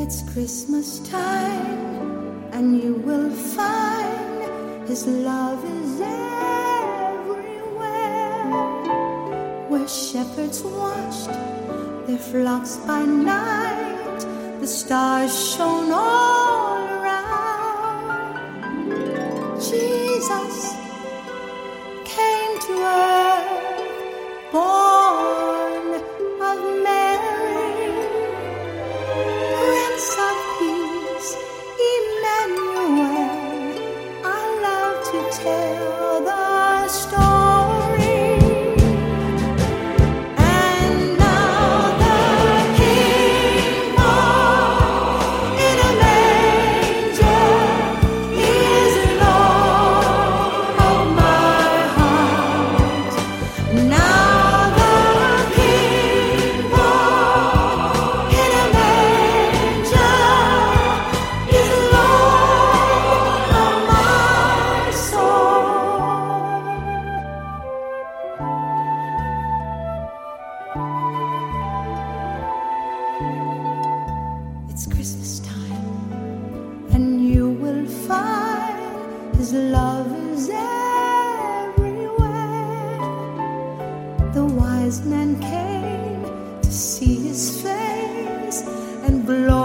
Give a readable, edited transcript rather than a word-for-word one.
It's Christmas time, and you will find His love is everywhere. Where shepherds watched their flocks by night, the stars shone all around. Jesus came to earth, born of Mary, Prince of Peace, Emmanuel. I love to tell the story. And now the King born in a manger is Lord of my heart. Now the King born in a manger is Lord of my soul. It's Christmas time, and you will find His love is everywhere. The wise men came to see His face and glory.